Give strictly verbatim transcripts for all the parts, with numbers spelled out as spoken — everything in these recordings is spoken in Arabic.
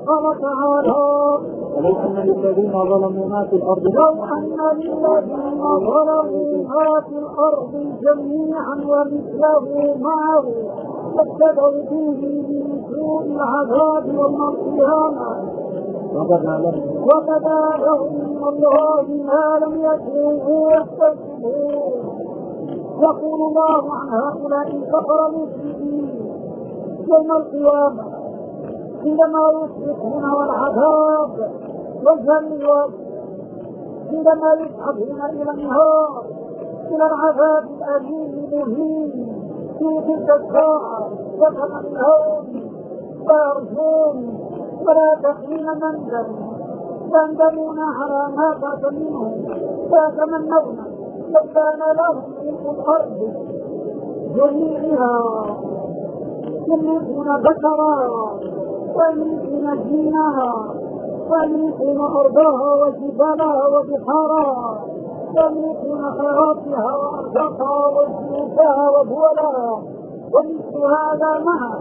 قال تعالى: ولو أن للذين ظلموا ما في الأرض لو أن للذين ظلموا ما في الأرض جميعا ومثله معه لافتدوا به من سوء العذاب يوم القيامة وبدا لهم من الله ما لم يكونوا يحتسبون. يقول الله عن هؤلاء الكفر المشركين يوم القيامة عندما يصبحون والعذاب والذل، عندما يسحبون إلى النهار إلى العذاب الأليم المهين في تلك الساعة يتمنون ويرجون ولا تحين منزل، يندمون على ما فات منهم ويتمنون لو كان لهم ملك الأرض جميعها يملكون بشرا ويملكون دينها ويملكون أرضها وجبالها وبحارها ويملكون خيراتها وأرزاقها وزيوتها ودولها ومثل هذا معه.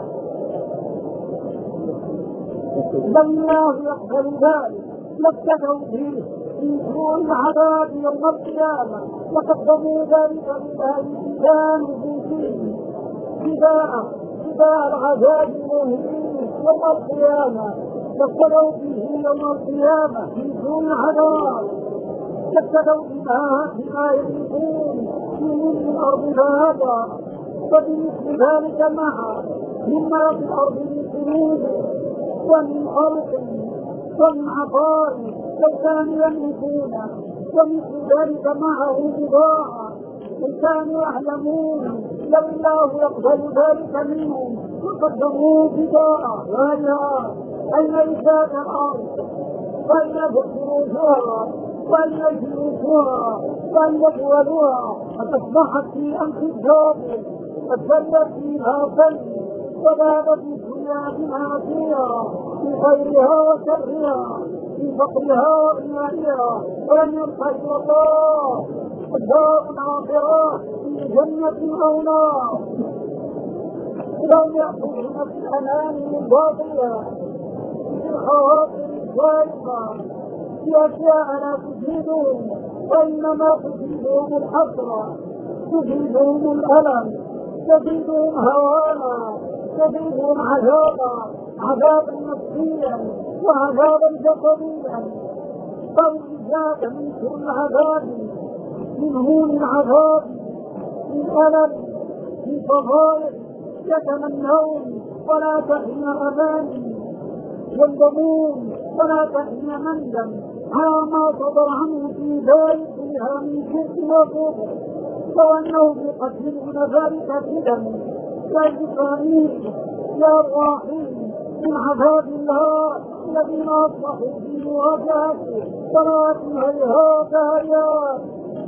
لو الله يقبل ذلك لابتدوا به في سوء العذاب يوم القيامة وقدموا ذلك لله كانوا فيه فداء فداء العذاب المهين يوم القيامة. لابتدوا به يوم القيامة في سوء العذاب، لابتدوا بما بما يملكون في ملك الأرض هذا وبمثل ذلك معه مما في الأرض من كنوز ومن خلق ومن عقار لو كانوا يملكون، ومثل ذلك معه بضاعة إن كانوا يعلمون لو الله يقبل ذلك منهم وقدموا بضاعة وهي أين إنشاء الأرض وأين بخروجها وأين جلوسها وأين دولها فتصبحت في أنفسها فالجنة فيها فل وذهب في الدنيا بما فيها في خيرها وشرها في فقرها وغنائها ولم يبق إلا الله الدار الآخرة في جنة أو نار. لو يأخذون في الأمان الباطلة في الخواطر الزائفة في أشياء لا تفيدهم وإنما تفيدهم الحسرة، تفيدهم الألم، تفيدهم هوانا، تفيدهم عذابا عذابا نفسيا وعذابا جسديا أو إزاء من كل عذاب، من هون العذاب، من ألم، من فضائل يتمنون ولا تحين أماني، يندمون ولا تحين مندم على ما صدر عنه في ذلك فيها من شرك وكفر، وأنهم يقدمون ذلك فدا يا الإسرائيل يا الراحين من عذاب الله الذين أصبحوا في مواجهته ولكن هيهات هيهات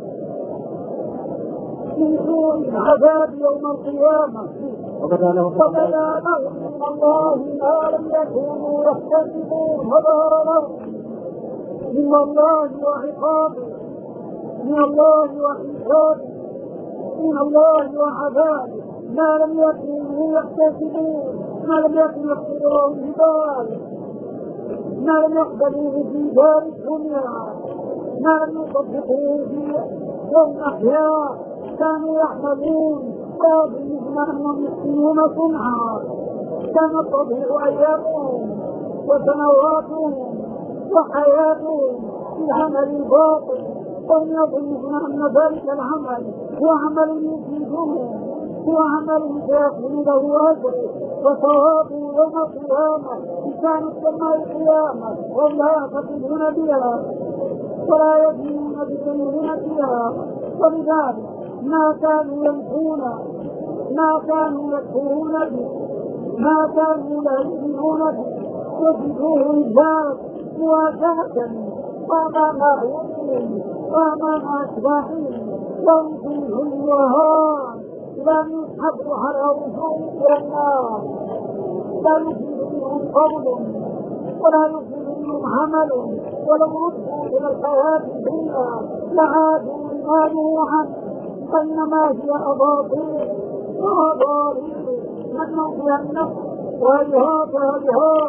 من سوء العذاب يوم القيامة. وبدا لهم من الله ما لم يكونوا يحتسبون، وظهر لهم من الله وعقابه، من الله وحسابه، من الله وعذابه ما لم يكونوا يحتسبون، ما لم يكن يقدرون بذلك، ما لم يقبلوه في دار الدنيا، ما لم يصدقوه في يوم أحياء كانوا يحملون ويظنون أنهم يحسنون صنعا. كانت تضيع أيامهم وسنواتهم وحياتهم في العمل الباطل، وهم يظنون أن ذلك العمل هو عمل يفيدهم، هو عمل سيكون له أجر وثواب يوم القيامة إن كانت كما القيامة، وهم لا يعتقدون بها ولا يدينون بسنونتها. ولذلك ما كانوا ينفون، ما كانوا يكفرون به، ما كانوا لا يؤمنون به، يجدوه الناس مواجهة وأمام أعينهم وأمام أشباحهم وهم فيهم وهان لم يسحبوا على وجوههم إلى النار، لا يفيد منهم قول ولا يفيد منهم عمل، ولو ردوا إلى الحياة الدنيا لعادوا لما نهوا عنه، فإنما هي أباطيل وأضاليل من نوفي النفس وهيهات هيهات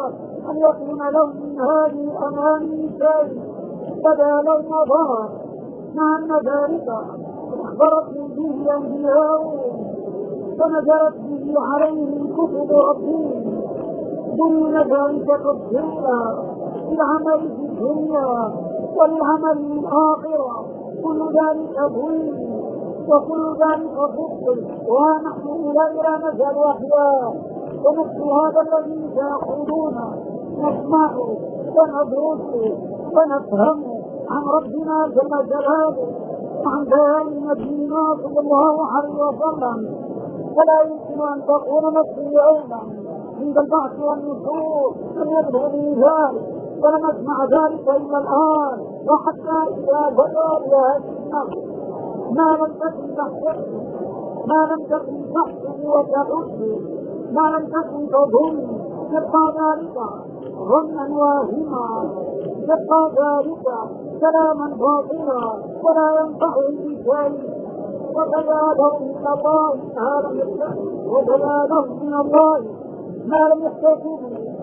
أن يكون لهم من هذه الأماني شيء بدا لهم ظهر، مع أن ذلك أخبرتهم به الأنبياء فنزلت به عليهم كتب ربهم دون ذلك تفصيلا للعمل في الدنيا وللعمل في الآخرة. كل ذلك ظلم وكل ذلك فضل، ونحن إلى نزل أحياء ونحن هذا الذي سيقولون نسمع وندرس ونفهم عن ربنا جل جلاله وعن بيان نبينا صلى الله عليه وسلم. فلا يمكن أن تكون نفسي يوما عند البعث والنشور أن يدعو به ذلك، ولم أسمع ذلك إلا الآن، وحتى إذا بدا إلى النفس ما لم تكن تحسب، ما لم تكن تحسب وتحسب، ما لم تكن تظن، يبقى ذلك ظنا واهما، يبقى ذلك كلاما باطلا ولا ينفعهم بشيء. وبدا لهم من الله ما لم يحتسبوا، وبدا لهم من الله ما لم يحتسبوا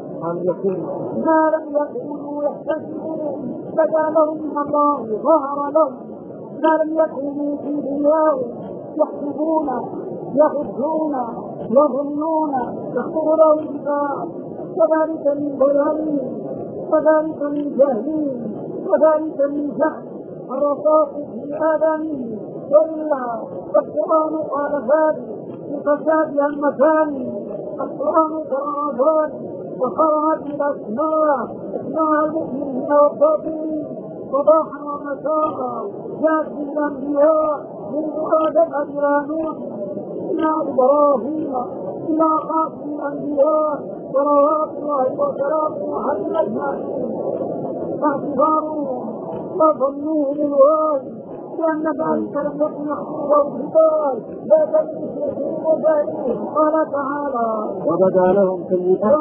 ما لم يكونوا يحتسبون، بدا لهم من الله ظهر لهم ما لم يكونوا في دنياهم يحسبون يحجون يظنون يخطر لهم الباب، وذلك من ضلالهم وذلك من جهلهم وذلك من جهل الرصاص في آذانهم. وإلا القرآن قال ذلك بفسادها المثاني، القرآن قرأ ذلك وقرأ بالأسماء اسماء المؤمنين والباطنين صباحا ومساء، يأتي الأنبياء منذ آدم إلى نوح إلى إبراهيم إلى خاتم الأنبياء صلوات الله وسلامه عليه أجمعين، فاعتبارهم وظنوهم الواجب لأن ذلك لم يكن يخطر الجبال لا تنسوا ذلك. قال تعالى وبدا لهم سيئات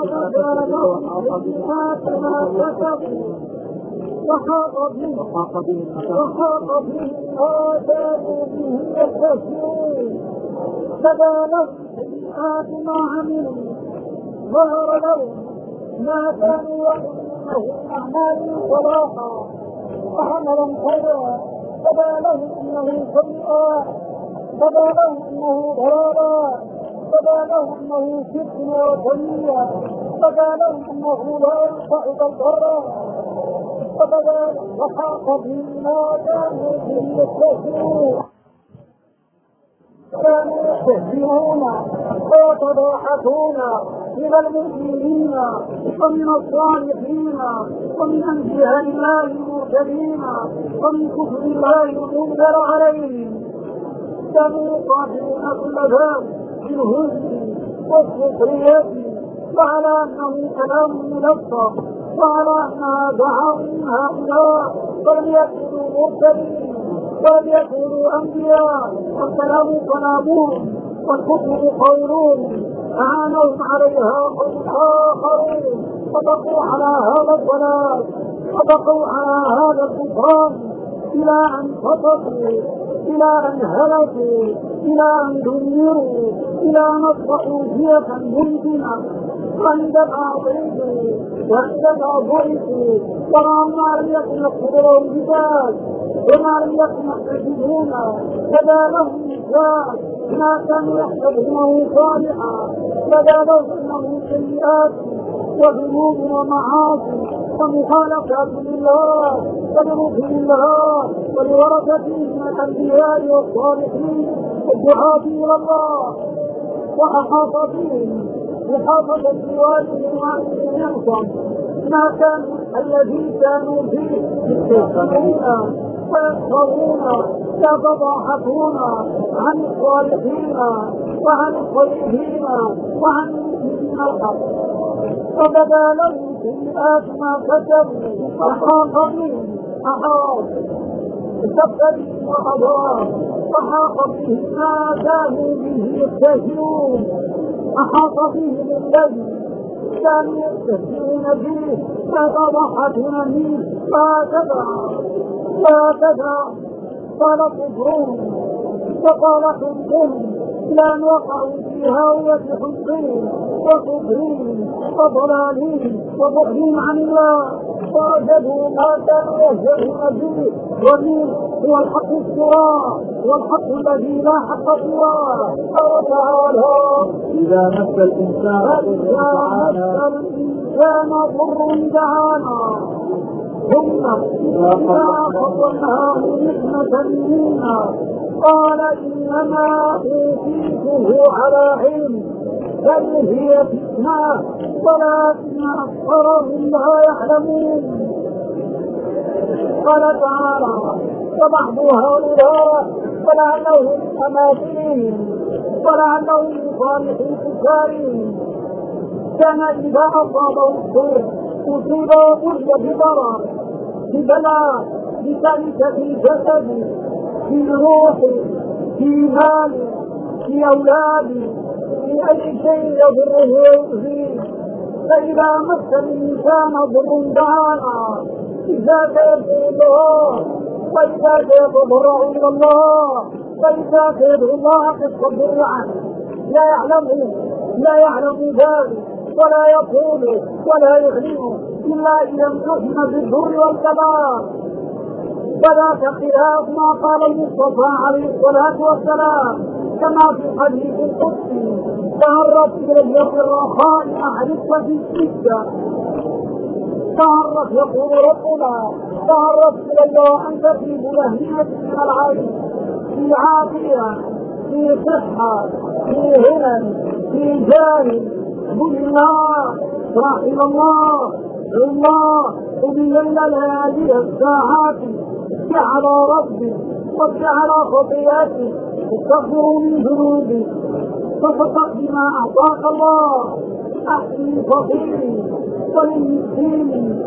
ما كسبوا وحاق بهم وحاق بهم وحاق بهم ما كانوا به يستهزئون. بدا لهم سيئات ما عملوا، ظهر لهم ما كانوا يعملونه من أعمال صلاحا وعملا خيرا، بدا لهم انه سيئات، بدا لهم انه ضلالا، بدا لهم انه شرك وثنيا، بدا لهم انه لا ينفع بالضرر، وبدا وحاق بهم ما كانوا به يستهزئون. كانوا يستهزئون ويتضاحكون من المؤمنين ومن الصالحين ومن انبياء الله المرسلين ومن كتب الله المنزل عليهم. كانوا يقاتلون كل ذلك بالهزء والسخرية، وعلى انه كلام ملفظ، وعلى انها دعاء من هؤلاء ولم يكونوا مرسلين ولم يكونوا انبياء، والكلام كلامهم والكتب قولهم، أعانهم عليها قوم آخرون وبقوا على هذا الضلال وبقوا على هذا الكفران إلى أن فسقوا، إلى أن هلكوا، إلى أن دمروا، إلى أن أصبحوا جيفا ممكنة. وعندما ضربوا وعندما ضربوا ورأوا ما لم يكن يقدرون بذلك وما لم يكن يحتسبون، بدا لهم مثال ما كانوا يحسبونه صالحا، بدا لهم انه سيئات وذنوب ومعاصي ومخالفات لله ولرسل الله ولورثته من الانبياء والصالحين والدعاة الى الله. واحاط بهم محافظة بوالدهم وعليهم ينصر ما كانوا الذي كانوا فيه يستهزئون ويسخرون يتضاحكون عن الصالحين وعن الطيبين وعن المؤمنين الحق. وبدا لهم سيئات ما كسبوا وحاق بهم أحاط بسبب وأضرار، وحاق بهم ما كانوا به يستهزئون، أحاط بهم الذي كانوا يستهزئون به يتضاحكون منه. وهكذا وهكذا قال كفرهم وقال حبهم إلى أن وقعوا في هاوية حزن وكفر وضلال وبعد عن الله، ووجدوا ما كانوا يهزؤون به، ومن هو الحق الصراط والحق الذي لا حق سواه. قال تعالى: إذا مس الإنسان ضر دعانا ثم إذا فضلناه نعمة منا قال إنما أوتيته على علم بل هي فتنة ولكن أكثرهم لا يعلمون. قال تعالى: وبعض هؤلاء ولعلهم أماثلهم ولعلهم صالح الكفارين كان إذا أصابه الضر أصيب وضر بضرر ببلاء بكارثة في جسده في روح في مال في أولاد في أي شيء يضره ويؤذيه. فإذا مس الإنسان ضر دعانا إذا يدعو الله وإذا يتضرع إلى الله وإذا يدعو الله بالصبر عنه لا يعلمه لا يعلم ذلك ولا يقول ولا يعلم إلا إذا امتحن بالضر والكبار. وذاك خلاف ما قال المصطفى عليه الصلاة والسلام كما في الحديث القدسي: تعرف إلي في الرخاء أعرفك في الشدة. تعرف يقول ربنا: تعرف إلي وأنت في بلهية من العين، في عافية، في صحة، في غنى، في جاه. قل الله رحم الله الله وبالليل ليالي الساعات جعل ربي وجعل خطيئتي استغفروا من ذنوبي فصدق بما أعطاك الله. أحسن فقيري وللمسكين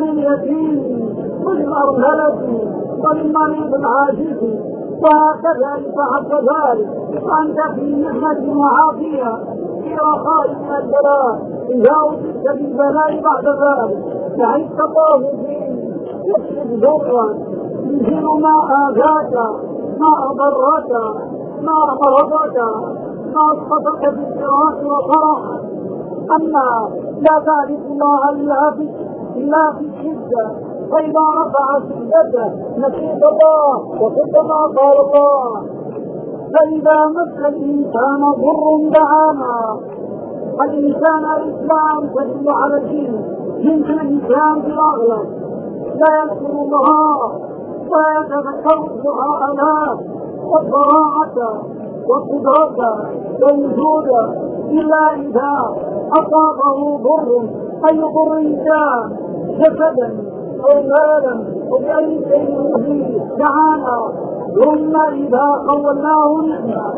ولليتيم وللأرملة وللمريض العاجز، وهكذا يتعب ذلك وأنت في نعمة وعافية في رخاء من البلاء. إذا أوتيت بالبلاء بعد ذلك فعشت الله فيه يكشف ضرا يزيل ما آذاك ما أضرك ما أمرضك ما أسقطك بالفراق وفرح. أما لا تعرف الله إلا في إلا في الشدة، فإذا رفع شدته نسيت الله وقلت ما قال الله. فإذا مس الإنسان ضر دعانا. الإنسان الإسلام تدل على الدين، يمكن الإنسان في الأغلب لا يذكر الله ولا يتذكر الدعاء والضراعة والقدرة والوجود إلا إذا أصابه ضر، أي ضر كان جسدا أو مالا أو بأي شيء به دعانا. ثم إذا خولناه نعمة،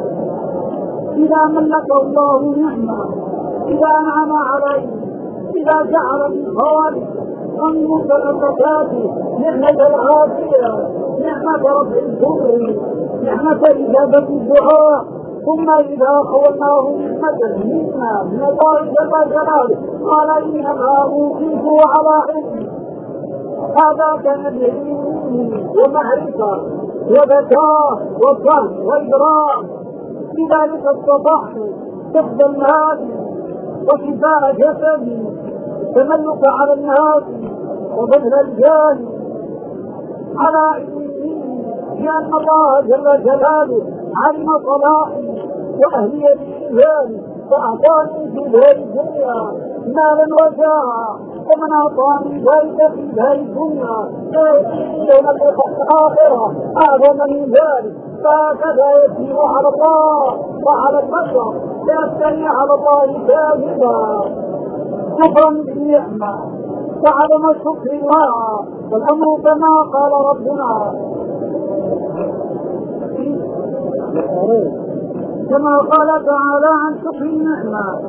إذا ملك الله نعمة، إذا أنعم عليه، إذا جعل من خوالف ومن متلقات نعمة العافية، نعمة رفع الضر، نعمة إجابة الدعاء. ثم إذا خولناه نعمة منا من الله جل جلاله قال إنما أوتيته على علم. هذا كان بعلم ومعرفة وذكاء وفهم وإدراك، لذلك استطعت حفظ الناس وشفاء جسدي، تملك على الناس وبذل الجاه على علمه، لأن الله جل جلاله علم صلاحي وأهلية الإيمان فأعطاني في دار الدنيا مالا وجاها، ومن أعطاني ذلك في دار الدنيا يوم الآخرة أعظم من ذلك. فهكذا يسير على الله وعلى البشر فيفتري على الله كاذبا كفرا بالنعمة وعدم شكر الله. والأمر كما قال ربنا كما قال تعالى عن شكر النعمة: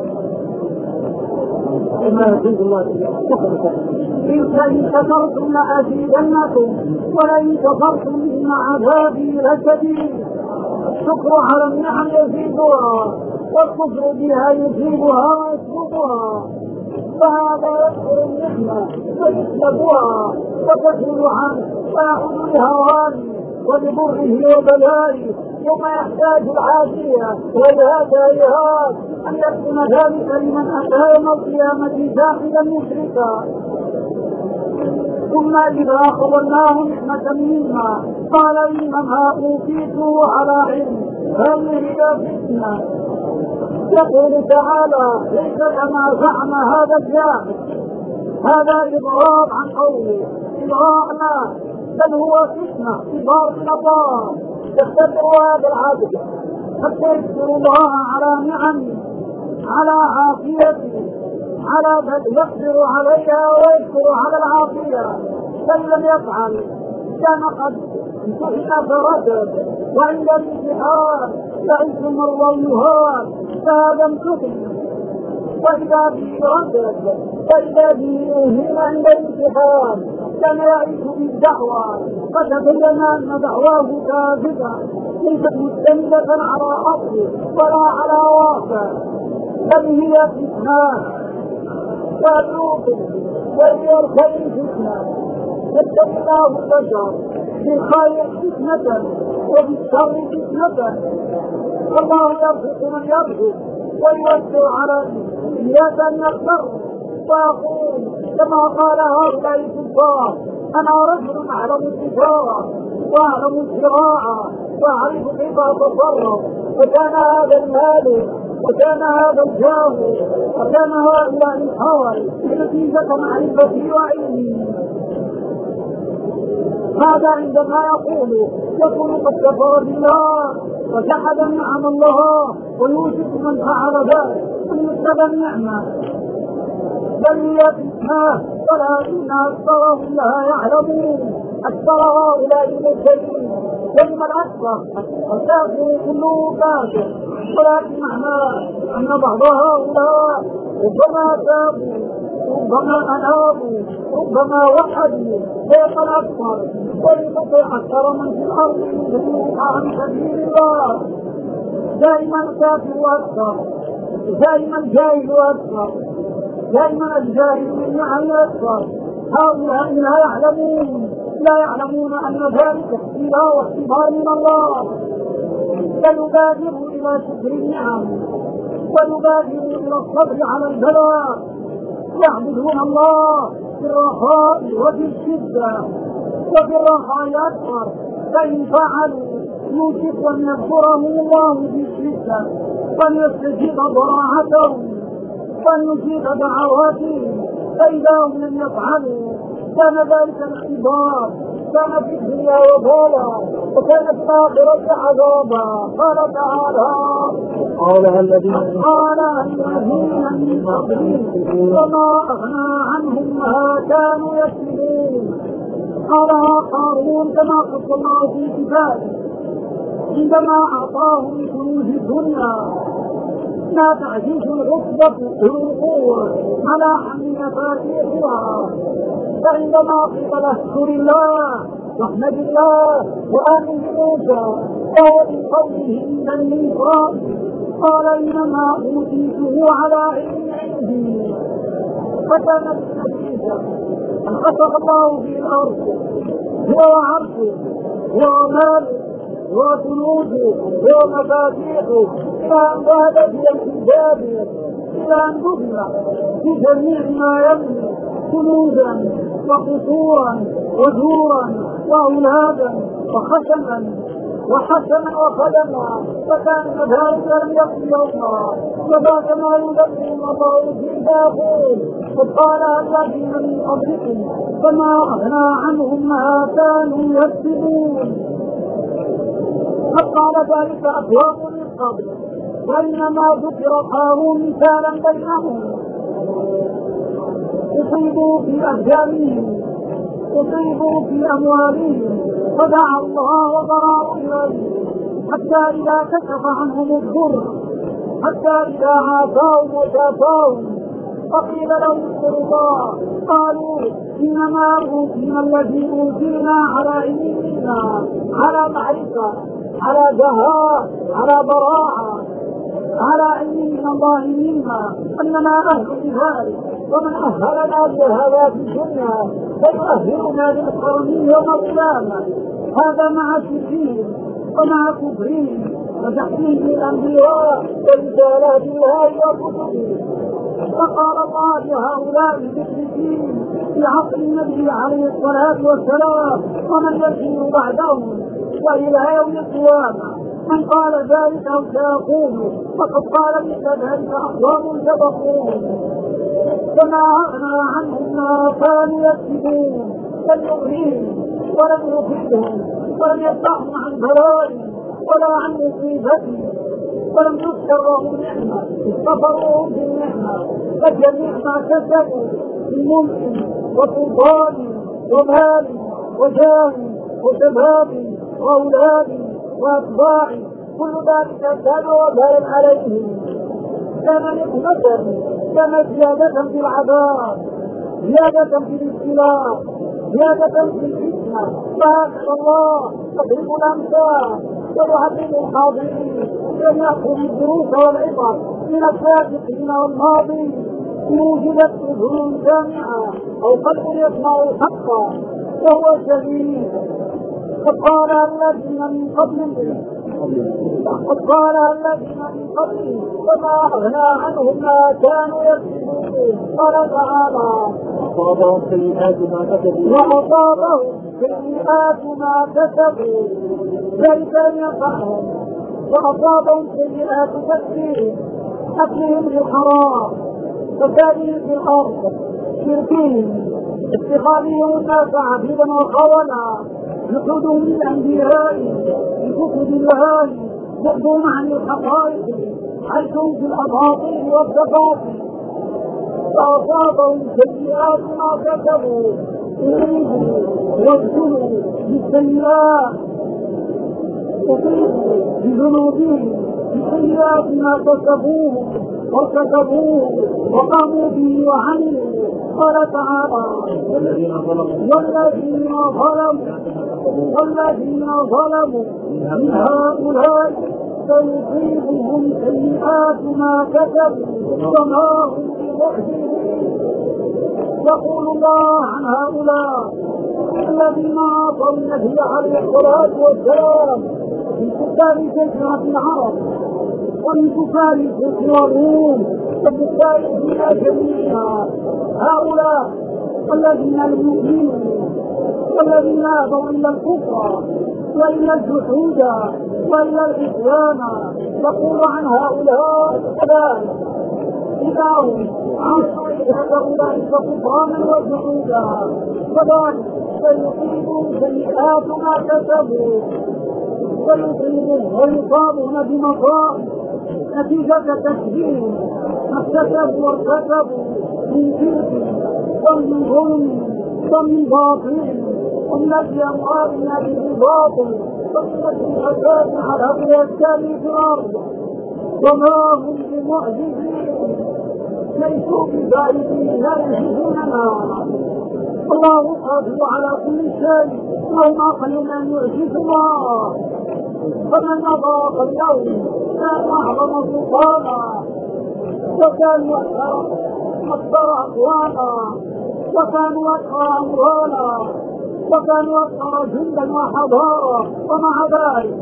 إن شكرتم لأزيدنكم ولئن كفرتم إن عذابي لشديد. الشكر على النعم يزيدها والكفر بها يجيبها ويسلبها. فهذا يذكر النعمة ويسلبها وتزول عنه ويعود لهوانه ولضره وبلائه يوم يحتاج العافية والهدايات أن يكون ذلك لمن أتى يوم القيامة جاحدا مشركا. ثم إذا أخبرناه نعمة منا قال إنما أوتيته على علم هل هي فتنة. يقول تعالى ليس كما زعم هذا الجاهل، هذا إضراب عن قوله إضراب لا، بل هو فتنة إضراب من الله يختبر هذا العبد حتى يذكر الله على نعم على عافيته على بل يقدر عليها ويذكر على العافية، فإن لم يفعل كان قد امتحن فردد، وعند الامتحان فعيش مر اليهان فهذا امتحن، وإذا به ردد فإذا به يوهن عند الامتحان كان يعيش بالدعوة، فتبين أن دعواه كاذبة ليست مستندة على أصل ولا على واقع، بل هي فتنة فأتوقف وهي الخير فتنة. يتبعه البشر بالخير فتنة وبالشر فتنة، والله يرزق من يرزق ويوسع عليه. إياك أن يغتر ويقول كما قال هؤلاء الكفار أنا رجل أعلم التجارة وأعلم الزراعة وأعرف كيف أتصرف، وكان هذا المال وكان هذا الجاه وكان هؤلاء الحوال نتيجة معرفتي وعلمي. هذا عندما يقول يكون قد كفر بالله وجحد نعم الله، ويوشك من فعل ذلك أن يكتب النعمة، بل هي فتنة ولكن أكثرهم لا يعلمون. أكثر هؤلاء المرسلين ثم الأكثر الكافر كله كافر، ولكن معناه أن بعض هؤلاء ربما تابوا ربما أنابوا ربما وحدوا فوق الأكثر، وليطع أكثر من في الأرض يضلوك عن سبيل الله. دائما الكافر أكثر، دائما الجاهل أكثر، دائما الجاهل من نعم أكثر. هؤلاء لا يعلمون لا يعلمون أن ذلك اختلاف واختبار من الله، فيبادروا إلى شكر النعم ويبادروا إلى الصبر على البلاء، يعبدون الله في الرخاء وفي الشدة، وفي الرخاء أكثر، فإن فعلوا يوشك أن يذكرهم الله في الشدة وأن يستجيب ضراعتهم وأن يجيب دعواتهم، فإذا هم لم يفعلوا كان ذلك الاختبار، كان في الدنيا وبالا وكان في الآخرة عذابا. قال تعالى قال الذين قال الذين من قبلهم وما أغنى عنهم ما كانوا يكسبون. قال قارون كما قص الله في كتابه عندما أعطاهم من كنوز الدنيا لا تعجيز العصبة الوقوع على حمل مفاتيحها، فعندما قيل له اشكر الله واحمد الله وآمن بموسى وهو من قوله من بني إسرائيل قال إنما أوتيته على علم عندي، فكانت النتيجة أن خسف الله في الأرض هو وعرشه وماله وجنوده ومفاتيحه إلى أن ذهب في الكتاب إلى أن دخل في جميع ما يملك كنوزا وقصورا ودورا وأولادا وخشما وحسنا وخدما، فكان ذلك لم يكن يوما وذاك ما يذكر الله في الباقون. قد قال الذين من قبلكم فما أغنى عنهم ما كانوا يكسبون. قد قال ذلك أقوام من قبل، وإنما ذكر قارون مثالا بينهم. أصيبوا في أبدانهم أصيبوا في أموالهم فدعا الله وضرعوا إليه حتى إذا كشف عنهم الضر حتى إذا عافاهم وشافاهم فقيل لهم اذكروا الله قالوا إنما أوتينا الذي أوتينا على علمنا على معرفة على جهاء على براعة على علم من الله منا أننا أهل بذلك، ومن أهلنا بهذا في الدنيا فيؤهلنا للقرنين يوم القيامة. هذا مع الدين ومع كفرهم وتحديد الأنبياء ورسالات الله وكتبه. فقال الله لهؤلاء المشركين في عصر النبي عليه الصلاة والسلام ومن يسير بعدهم وإلى يوم القيامة: من قال ذلك أو سيقول فقد قال مثل ذلك أقوام سبقوهم، فما أغنى عنهم ما كانوا يكسبون. لم يغنيهم ولم يفيدهم ولم يدفعهم عن بلائهم ولا عن مصيبتهم، ولم تذكر لهم نعمة كفروا بالنعمة، فجميع ما كسبوا من ملك وسلطان ومال وجاه وشباب وأولاد وأتباع كل ذلك كان وبالا عليهم، كان نقمة، كان زيادة في العذاب، زيادة في الابتلاء، زيادة في الفتنة. فهكذا الله يضرب الأمثال ويعلم الحاضرين أن يأخذ الدروس والعبر من السابقين والماضين. إن وجدت أذن سامعة أو قلب يسمع الحق وهو شهيد. قد قال الذين من قبلهم قد قال الذين من قبلهم فما أغنى عنهم ما كانوا يكسبون. قال تعالى: وأصابهم سيئات ما كسبوا وأصابهم سيئات ما كسبوا ذلك لم ينفعهم. وأصابهم سيئات تكفيرهم، أكلهم بالحرام، فسادهم في الأرض، شركهم، اتخاذهم الناس عبيدا وخونا، جحودهم للأنبياء بكفر الله، بعدهم عن الحقائق، حيثهم في الأباطيل والتفاصيل. فأصابهم سيئات ما كسبوا، أصيبوا وابتلوا بالسيئات، أصيبوا بذنوبهم بسيئات ما كسبوه وارتكبوه وقاموا به وعملوا. قال تعالى: والذين ظلموا والذين ظلموا من هؤلاء سيصيبهم سيئات ما كسبوا وما هم بمعجزين. يقول الله عن هؤلاء الذين عاصوا النبي عليه الصلاة والسلام من كفار جزيرة العرب ومن كفار الكفر والروم وكفار الدنيا جميعا: هؤلاء الذين لم يؤمنوا والذين ابوا الى الكفر والى الجحود والى العصيان. يقول عن هؤلاء كذلك: إذا هم عاشوا أولئك كفرانا وجحودا كذلك سيصيبهم سيئات ما كسبوا ويصيبهم ويصابون بمصائب نتيجة تكذيب ما اكتسبوا وارتكبوا من شرك ومن ظلم ومن باطل ومن أجل أموالنا بالباطل ومن أجل الفساد على الأشكال في الأرض وما هم بمعجزين ليسوا ببعيدين لا يعجزوننا. الله قادر على كل شيء وهم أقل من يعجز الله. فمن نظر اليوم كان أعظم سلطانا وكانوا أكثر أقوانا وكانوا أكثر أموالا وكانوا أكثر جندا وحضارة، ومع ذلك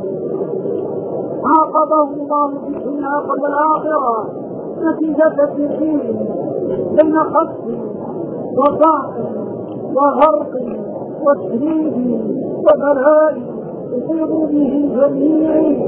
عاقبهم الله في الدنيا قبل الآخرة نتيجة الدين بين خسف وضعف وغرق وتشريد وبلاء يصيب به جميع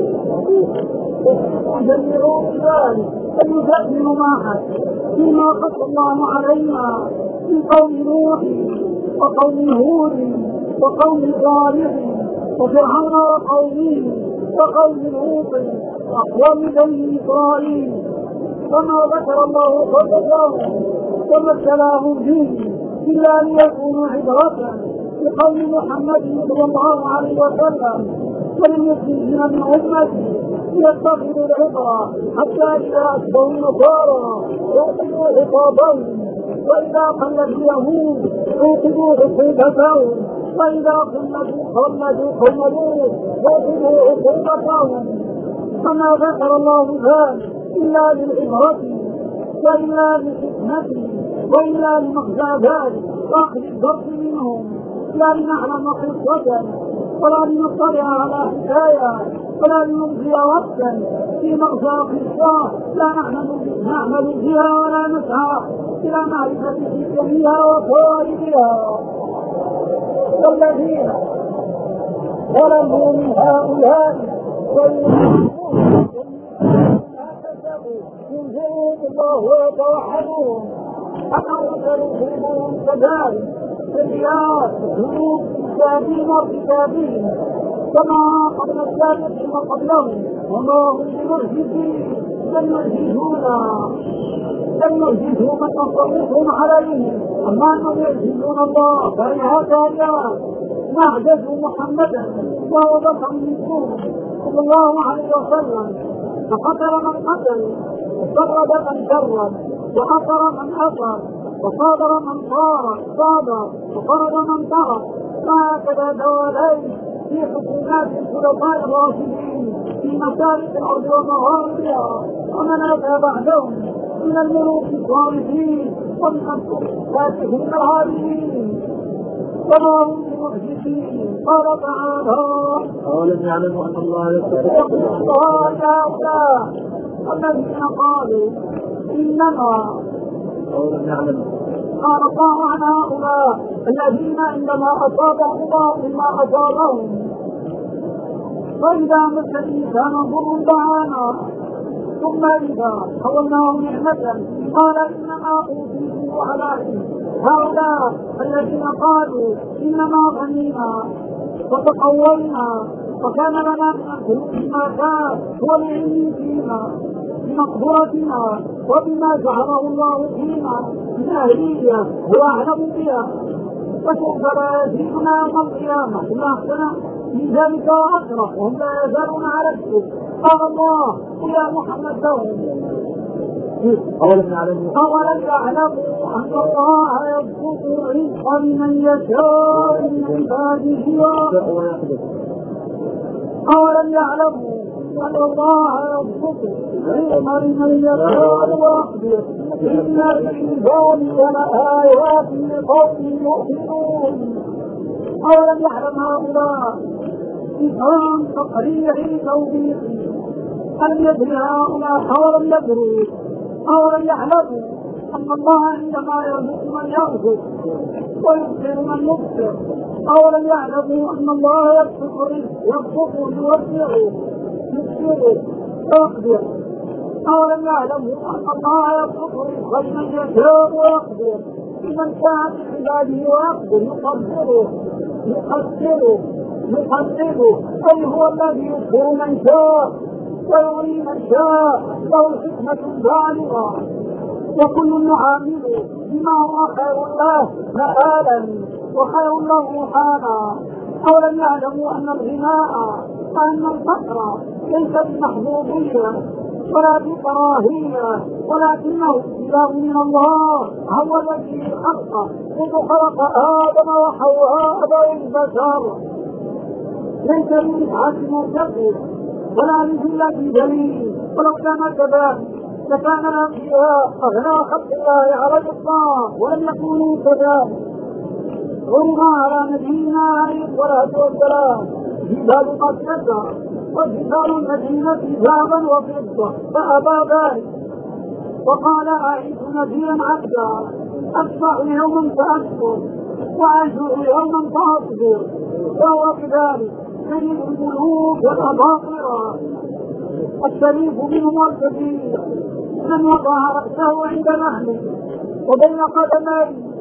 جميع بذلك فيجزم معه فيما قص الله علينا من قوم نوح وقوم هود وقوم صالح وفرعون وقومه وقوم لوط أقوام بني إسرائيل. وما ذكر الله قصصهم وما ابتلاهم به إلا ليكونوا عبرة لقوم محمد صلى الله عليه وسلم وللمسلمين من أمته ليتخذوا العبرة حتى إذا أشبهوا النصارى يعطوا عقابهم، وإذا قلدوا اليهود عوقبوا عقوبتهم، وإذا قلدوا قلدوا قلدوا عوقبوا عقوبتهم. فما ذكر الله ذلك إلا للعبرة وإلا للحكمة وإلا لمغزى ذلك وأخذ الدرس منهم، لا لنعلم قصة ولا لنطلع على حكاية ولا لنمضي وقتا في مغزى قصة لا نعمل نعمل فيها ولا نسعى إلى معرفة حكمها وفوائدها. والذين ظلموا من هؤلاء ينزلون الله ويتوحدون أنهم سيخرجون كذلك سيئات ذنوب كتابين وكتابين كما قبل السابقين قبلهم وما هم بمرجزين لن يرجزونا لن يرجزوا من نصرفهم عليهم أما أنهم يرجزون الله فإنها نعجز محمدا وهو بشر منكم صلى الله عليه وسلم فقتل من قتل وشرد من شرد وأثر من أثر وصادر من صار صادر وطرد من طرد وهكذا دوالين في حكومات الخلفاء الراشدين في مشارق الأرض ومغاربها ومن أتى بعدهم من الملوك الصالحين ومن أنفسهم العالمين وما هم بمعجزين. قال تعالى أولم يعلموا أن الله يستحق هؤلاء الذين قالوا إنما أولم يعلموا قال الله عن هؤلاء الذين عندما أصابهم الله مما أصابهم وإذا مس الإنسان ضر دعانا ثم إذا حولناه نعمة قال إنما أوتيته على علم. هؤلاء الذين قالوا إنما غنينا وتقوينا وكان لنا من الخلق ما كان هو العلم فينا بمقدرتنا وبما جعله الله فينا من أهلية هو أعلم بها فسوف لا يزيدنا يوم القيامة إلا أحسن من ذلك وأكره وهم لا يزالون على الكفر. قال الله يا محمد لهم أولم يعلموا أولم يعلموا أن الله يبسط الرزق لمن يشاء من عباده ويحدث أولم يعلموا أن الله يبسط الرزق لمن يشاء ويقدر إن في ذلك لآيات لقوم يؤمنون. أولم يعلم هؤلاء إفهام تقريعي توبيخي أن يدري هؤلاء أولم يدروا أولم يعلموا أن الله عندما يرزق من يرزق ويبصر من يبصر أولم يعلموا أن الله يبسط الرزق يبسطه يوسعه يبصره ويقدر أولم يعلموا أن الله يبسط الرزق لمن يشاء ويقدر لمن شاء من عباده ويقدر يقدره يقدره يقدره أي هو الذي يبصر من شاء ويغني من شاء له الحكمة بالغة وكل يعامل بما هو خير له مآلا وخير له حالا. أولم يعلموا أن الغناء وأن الفقر ليس بمحبوبية ولا بكراهية ولكنه ابتلاء من الله هو الذي خلق منذ خلق آدم وحواء أبوي البشر ليس بمسعة مرتبط ولا لذلة دليل. ولو كان كذلك لكان الأنبياء أغنى خلق الله على الإطلاق ولم يكونوا كذلك. عرض على نبينا عليه الصلاة والسلام جبال مكة وجبال المدينة ذهبا وفضة فأبى ذلك وقال أعيش نبيا عبدا أصبح يوما فأشكر وأجوع يوما فأصبر وهو كذلك سيد الملوك والأباطرة الشريف منهم والكبير من وضع رأسه عند نهله وبين قدميه.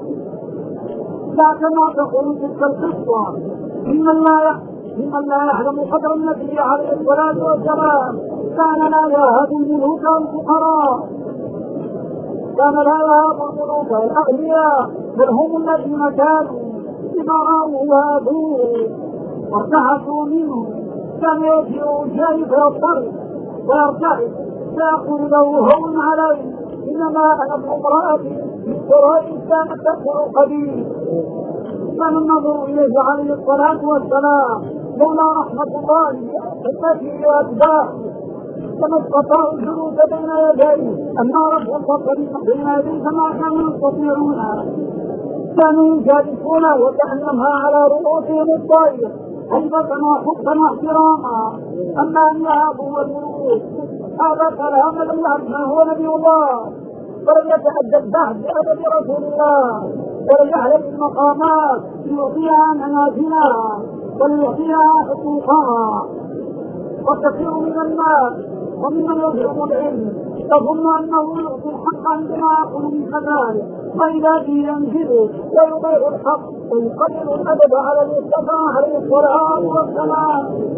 لا كما تقول تلك القصة ممن لا ممن لا يعلم قدر النبي عليه الصلاة والسلام كان لا يهاب الملوك والفقراء كان لا يهاب الملوك والأغنياء بل هم الذين كانوا إذا رأوا هابوه وارتحفوا منه كان يجيء الجاي فيضطرب ويرتحف فيقول له هون علي إنما أنا ابن امرأتي بالسراء كانت تأكل قليل. كان النظر إليه عليه الصلاة والسلام لولا رحمة الله التي أتباعه كما استطاعوا الجلوس بين يديه أما رفع الفضل بين يديه فما كانوا يستطيعونها كانوا يجالسونه وكأنها على رؤوسهم الطائر هيبة وحبا واحتراما. أما أن يهابوا والملوك هذا كلام لم يعرفه نبي الله، ولم يتأدب بعد بأدب رسول الله، ولم يعلم المقامات ليعطيها منازلها وليعطيها حقوقها. وكثير من الناس وممن يزعم العلم يظن انه يعطي الحق عندما يقول من كذلك، فاذا به ينزل ويضيع الحق ويقلل الادب على المصطفى عليه الصلاه والسلام.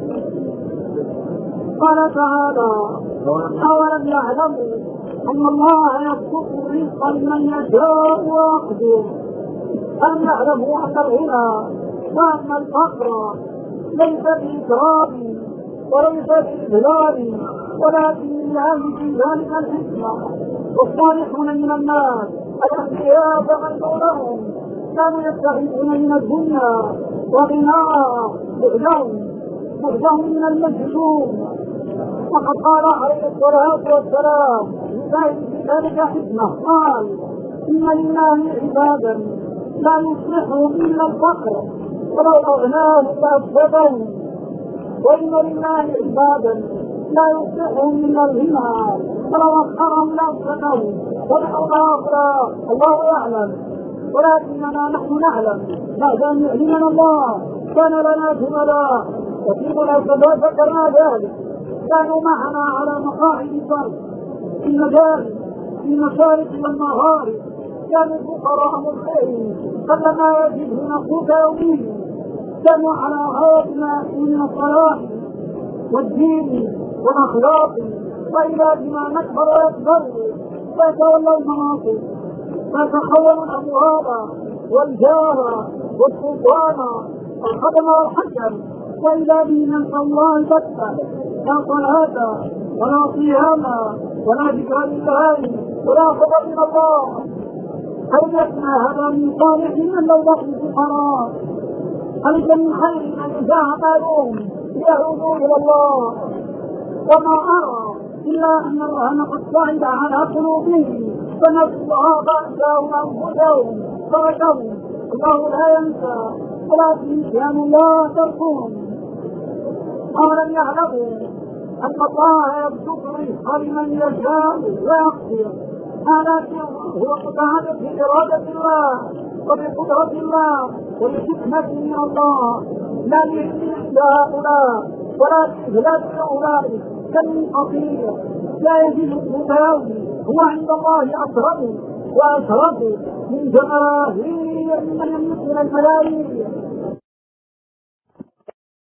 قال تعالى: اولم يعلموا ان الله يبسط الرزق لمن يشاء ويقدر. ألم يعلموا ان الغنى وان الفقر ليس باكرام وليس بإذلال، ولكن لله في ذلك الحكمة. والصالحون من الناس الأنبياء فمن دونهم كانوا يتخذون من الدنيا وغناها بعدهم بعدهم من المجنون. وقد قال عليه الصلاة والسلام في ذلك حكمة، قال: إن لله عبادا لا يصلحهم إلا الفقر ولو أغناهم لأفسدهم، وإن لله عبادا لا يصلحهم إلا الغنى ولو أخرهم لأفسدهم. وادعوا الله الله يعلم، ولكننا نحن نعلم بعد أن يعلمنا الله. كان لنا جملاء وفي مناسبات ذكرنا ذلك كانوا معنا على مقاعد الفرد في المجالس في المشارق والمغارب، كانوا فقراء ملحين قلما يجدون قوت يومين، كانوا على غاية ما من الصلاح والدين والأخلاق، وإلى بما نكبر ويكبر ويتولوا المناصب ويتخولوا الأموال والجاه والسلطان والخدم والحكم، وإلى به ننسى الله بكة لا صلاة ولا صيام ولا ذكر لله ولا خبر من الله. هل يسمع هذا من صالح من لو بقي الفقراء؟ هل من خير من جاء مالهم ليعودوا إلى الله؟ وما أرى إلا أن الرهن قد صعد على قلوبهم فنسوا الله فأنساهم أنفسهم تركهم. الله لا ينسى ولكن كانوا لا تركهم. أولم يعلموا أن الله يبسط الرزق لمن يشاء ويقدر، هذا هو متعلق بإرادة الله وبقدرة الله وبحكمة من الله، لا لعلم هؤلاء ولا لإهلاك أولئك. كم خطير لا يجد المتاوي هو عند الله أكرم وأشرف من جماهير من الملايين